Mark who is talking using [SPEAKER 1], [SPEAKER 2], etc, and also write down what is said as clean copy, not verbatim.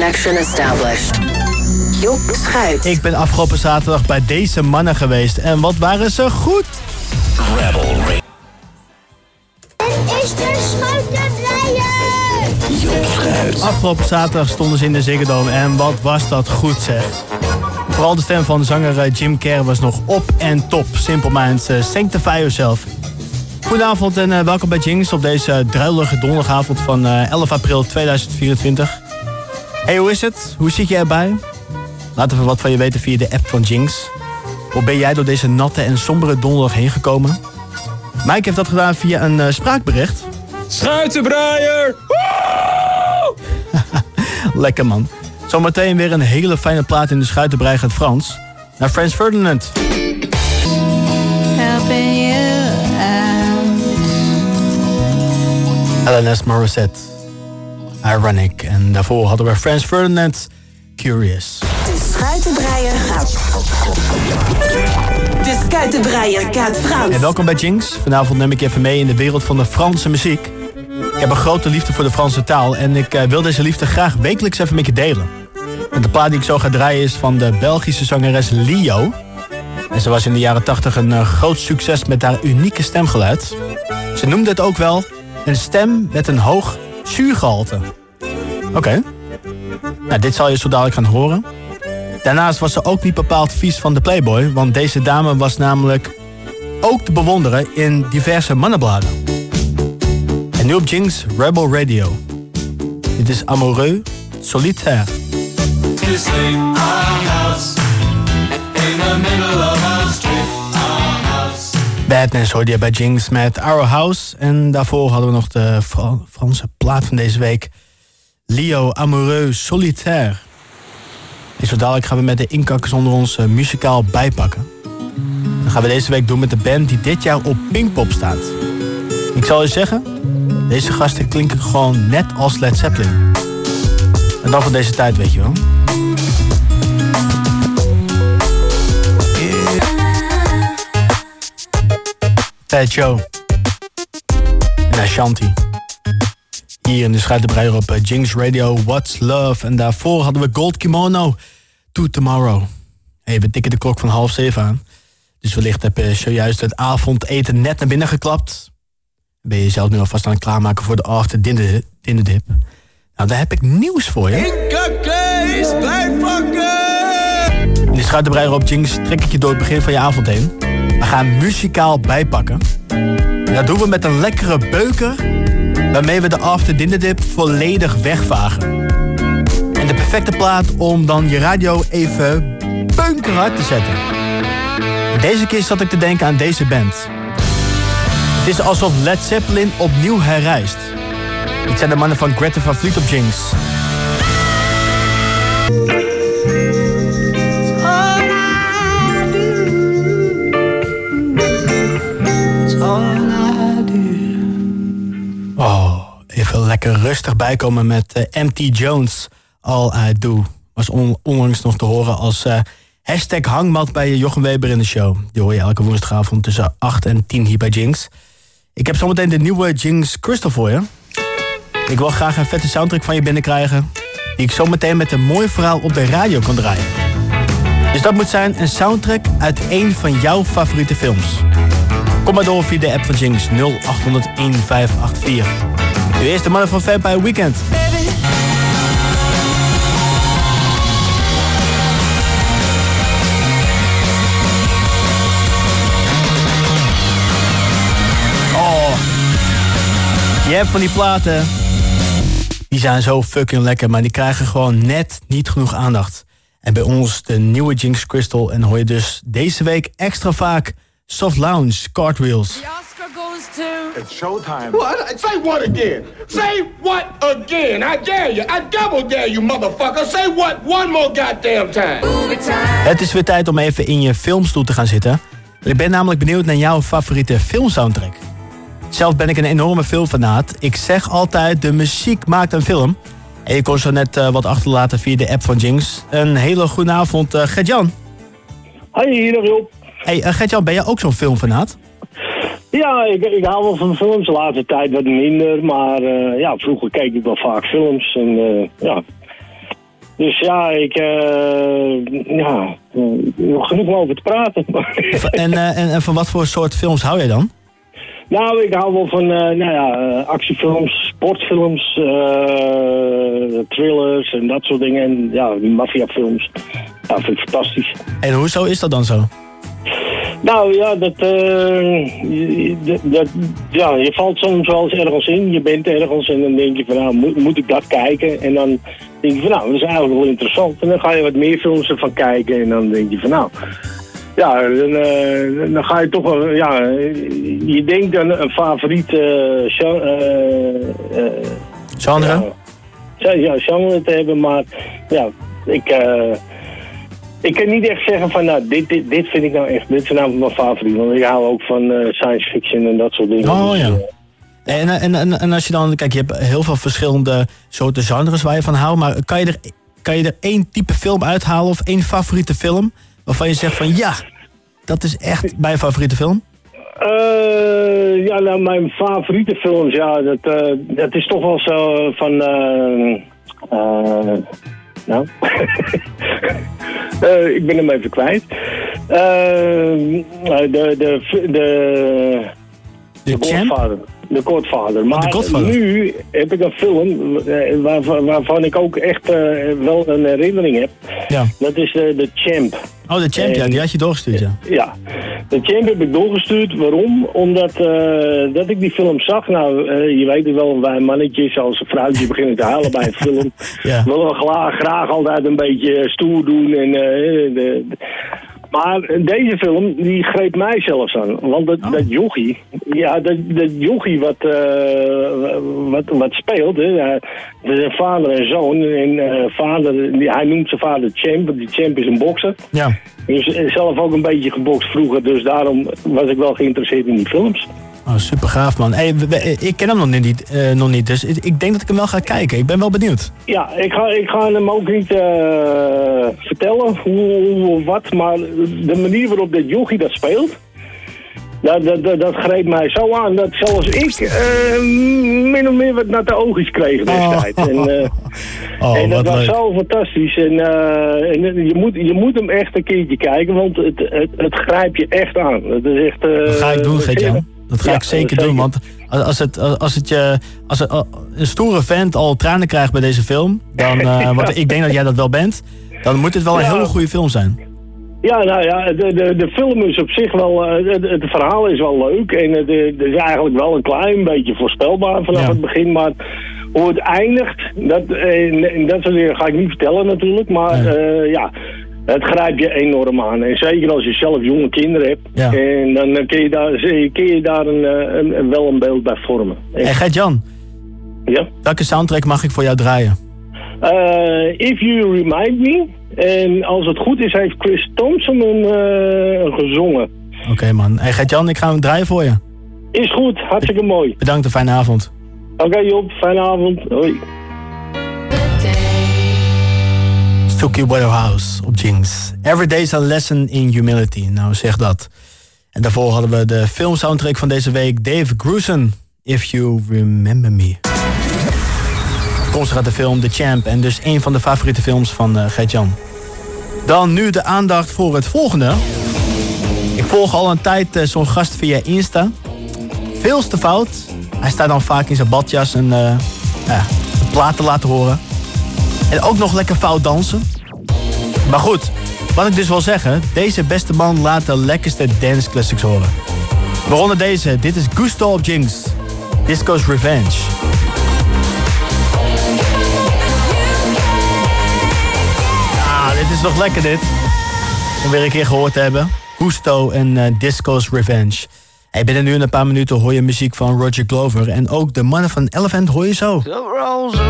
[SPEAKER 1] connection established. Job Schuit.
[SPEAKER 2] Ik ben afgelopen zaterdag bij deze mannen geweest. En wat waren ze goed?
[SPEAKER 3] Rebel Radio.
[SPEAKER 4] Dit is de Schuiterdrijer!
[SPEAKER 3] Job Schuit.
[SPEAKER 2] Afgelopen zaterdag stonden ze in de Ziggo Dome. En wat was dat goed, zeg. Vooral de stem van zanger Jim Kerr was nog op en top. Simple Minds, Sanctify Yourself. Goedenavond en welkom bij Jinx op deze druilige donderdagavond van 11 april 2024. Hey, hoe is het? Hoe zit je erbij? Laat even wat van je weten via de app van Jinx. Hoe ben jij door deze natte en sombere donderdag heen gekomen? Mike heeft dat gedaan via een spraakbericht.
[SPEAKER 5] Schuitenbraaier!
[SPEAKER 2] Lekker man. Zometeen weer een hele fijne plaat in de Schuitenbrei gaat Frans. Naar Frans Ferdinand.
[SPEAKER 6] Helping you out.
[SPEAKER 2] LNS Morissette. Ironic. En daarvoor hadden we Frans Ferdinand. Curious.
[SPEAKER 1] De Schuitenbreier gaat. De Schuitenbreier gaat Frans.
[SPEAKER 2] En welkom bij Jinx. Vanavond neem ik je even mee in de wereld van de Franse muziek. Ik heb een grote liefde voor de Franse taal. En ik wil deze liefde graag wekelijks even met je delen. En de plaat die ik zo ga draaien is van de Belgische zangeres Lio. En ze was in de jaren 80 een groot succes met haar unieke stemgeluid. Ze noemde het ook wel een stem met een hoog zuurgehalte. Oké. Nou, dit zal je zo dadelijk gaan horen. Daarnaast was ze ook niet bepaald vies van de Playboy, want deze dame was namelijk ook te bewonderen in diverse mannenbladen. En nu op Jinx Rebel Radio. Dit is Amoureux Solitaire. Badness hoorde je bij Jinx met Our House. En daarvoor hadden we nog de Franse plaat van deze week. Lio Amoureux Solitaire. En zo dadelijk gaan we met de inkakkers onder ons muzikaal bijpakken. Dat gaan we deze week doen met de band die dit jaar op Pinkpop staat. Ik zal je zeggen, deze gasten klinken gewoon net als Led Zeppelin. En dan van deze tijd, weet je wel. Fat Joe. En Ashanti. Hier in de Schuitenbreier op Jinx Radio, What's Love. En daarvoor hadden we Gold Kimono, To Tomorrow. Hey, we tikken de klok van 6:30 aan. Dus wellicht heb je zojuist het avondeten net naar binnen geklapt. Ben je jezelf nu alvast aan het klaarmaken voor de after dinner dip. Nou, daar heb ik nieuws voor je.
[SPEAKER 5] Inkakkers, blijf pakken!
[SPEAKER 2] In de Schuitenbreier op Jinx trek ik je door het begin van je avond heen. We gaan muzikaal bijpakken. En dat doen we met een lekkere beuker, waarmee we de after dinner dip volledig wegvagen. En de perfecte plaat om dan je radio even bunkerhard te zetten. Deze keer zat ik te denken aan deze band. Het is alsof Led Zeppelin opnieuw herrijst. Dit zijn de mannen van Greta Van Fleet op Jinx. Oh, even lekker rustig bijkomen met MT Jones. All I Do. Was onlangs nog te horen als hashtag hangmat bij Jochem Weber in de show. Die hoor je elke woensdagavond tussen 8 en 10 hier bij Jinx. Ik heb zometeen de nieuwe Jinx Crystal voor je. Ik wil graag een vette soundtrack van je binnenkrijgen, die ik zometeen met een mooi verhaal op de radio kan draaien. Dus dat moet zijn een soundtrack uit een van jouw favoriete films. Kom maar door via de app van Jinx 0800 1584. De eerste mannen van Vampire Weekend. Oh, je hebt van die platen, die zijn zo fucking lekker, maar die krijgen gewoon net niet genoeg aandacht. En bij ons de nieuwe Jinx Crystal en hoor je dus deze week extra vaak Soft Lounge, Cartwheels.
[SPEAKER 6] The Oscar goes to...
[SPEAKER 7] It's showtime.
[SPEAKER 8] What? Say what again? Say what again? I dare you. I double dare you, motherfucker. Say what one more goddamn time.
[SPEAKER 2] Het is weer tijd om even in je filmstoel te gaan zitten. Ik ben namelijk benieuwd naar jouw favoriete filmsoundtrack. Zelf ben ik een enorme filmfanaat. Ik zeg altijd, de muziek maakt een film. En je kon zo net wat achterlaten via de app van Jinx. Een hele goede avond, Gert-Jan.
[SPEAKER 9] Hoi, hier nog Job.
[SPEAKER 2] Hey, Gert-Jan, ben jij ook zo'n filmfanaat?
[SPEAKER 9] Ja, ik hou wel van films. De laatste tijd wat minder. Maar ja, vroeger keek ik wel vaak films. En ja, Dus ja, nog genoeg om over te praten.
[SPEAKER 2] En van wat voor soort films hou jij dan?
[SPEAKER 9] Nou, ik hou wel van actiefilms, sportfilms, thrillers en dat soort dingen. En ja, die maffiafilms. Ja, vind ik fantastisch.
[SPEAKER 2] En hoezo is dat dan zo?
[SPEAKER 9] Nou ja, je valt soms wel eens ergens in. Je bent ergens en dan denk je van nou, moet ik dat kijken? En dan denk je van nou, dat is eigenlijk wel interessant. En dan ga je wat meer films ervan kijken en dan denk je van nou... Ja, dan ga je toch wel, ja, je denkt aan een favoriet
[SPEAKER 2] genre?
[SPEAKER 9] Ja, genre te hebben, maar ja, ik kan niet echt zeggen van nou, dit vind ik nou echt, dit is nou mijn favoriet. Want ik hou ook van science fiction en dat soort dingen.
[SPEAKER 2] Oh
[SPEAKER 9] dus,
[SPEAKER 2] ja. En als je dan, kijk, je hebt heel veel verschillende soorten genres waar je van houdt, maar kan je er één type film uithalen of één favoriete film? Waarvan je zegt van ja, dat is echt mijn favoriete film?
[SPEAKER 9] Ja, nou, mijn favoriete films, ja, dat is toch wel zo van... nou, ik ben hem even kwijt. De Godfather. De Godfather. Maar nu heb ik een film waarvan ik ook echt wel een herinnering heb. Ja. Dat is de Champ.
[SPEAKER 2] Oh, de Champ, ja, die had je doorgestuurd, ja.
[SPEAKER 9] Ja, de Champ heb ik doorgestuurd. Waarom? Omdat dat ik die film zag. Nou, je weet het wel, wij mannetjes als een vrouwtje beginnen te huilen bij een film. Ja. Willen we graag altijd een beetje stoer doen. Maar deze film, die greep mij zelfs aan. Want dat jochie, ja, dat jochie wat speelt, hè, dat is een vader en zoon. En hij noemt zijn vader Champ, want die Champ is een bokser. Ja. Hij is zelf ook een beetje gebokst vroeger, dus daarom was ik wel geïnteresseerd in die films.
[SPEAKER 2] Oh, super gaaf, man. Hey, ik ken hem nog niet, dus ik denk dat ik hem wel ga kijken. Ik ben wel benieuwd.
[SPEAKER 9] Ja, ik ga hem ook niet vertellen hoe of wat, maar de manier waarop dat jochie dat speelt, dat greep mij zo aan dat zelfs ik min of meer wat naar de oogjes kreeg destijds. En dat was zo fantastisch. En je moet hem echt een keertje kijken, want het grijpt je echt aan. Het is echt,
[SPEAKER 2] dat ga ik doen, Gert-Jan. Dat ga ik zeker doen, want als een stoere vent al tranen krijgt bij deze film, dan, want ik denk dat jij dat wel bent, dan moet het wel een hele goede film zijn.
[SPEAKER 9] Ja, nou ja, de film is op zich wel, het verhaal is wel leuk en het is eigenlijk wel een klein beetje voorspelbaar vanaf het begin, maar hoe het eindigt, dat soort dingen ga ik niet vertellen natuurlijk, maar het grijpt je enorm aan. En zeker als je zelf jonge kinderen hebt. Ja. En dan kun je daar wel een beeld bij vormen.
[SPEAKER 2] Hey Gert-Jan.
[SPEAKER 9] Ja?
[SPEAKER 2] Welke soundtrack mag ik voor jou draaien?
[SPEAKER 9] If You Remind Me. En als het goed is, heeft Chris Thompson gezongen.
[SPEAKER 2] Oké, man. Hey Gert-Jan, ik ga hem draaien voor je.
[SPEAKER 9] Is goed. Hartstikke mooi.
[SPEAKER 2] Bedankt, een fijne avond.
[SPEAKER 9] Oké, Job. Fijne avond. Hoi.
[SPEAKER 2] Stooky Waterhouse op Jinx. Every day's a lesson in humility. Nou, zeg dat. En daarvoor hadden we de filmsoundtrack van deze week. Dave Grusin, If You Remember Me. Afkomstig uit de film The Champ. En dus een van de favoriete films van Gert-Jan. Dan nu de aandacht voor het volgende. Ik volg al een tijd zo'n gast via Insta. Veels te fout. Hij staat dan vaak in zijn badjas en platen laten horen. En ook nog lekker fout dansen. Maar goed, wat ik dus wil zeggen, deze beste man laat de lekkerste dance classics horen. Waaronder deze, dit is Gusto op Jinx. Disco's Revenge. Ja, dit is nog lekker dit. Om weer een keer gehoord te hebben. Gusto en Disco's Revenge. Hey, binnen nu in een paar minuten hoor je muziek van Roger Glover. En ook de mannen van Elephant hoor je zo.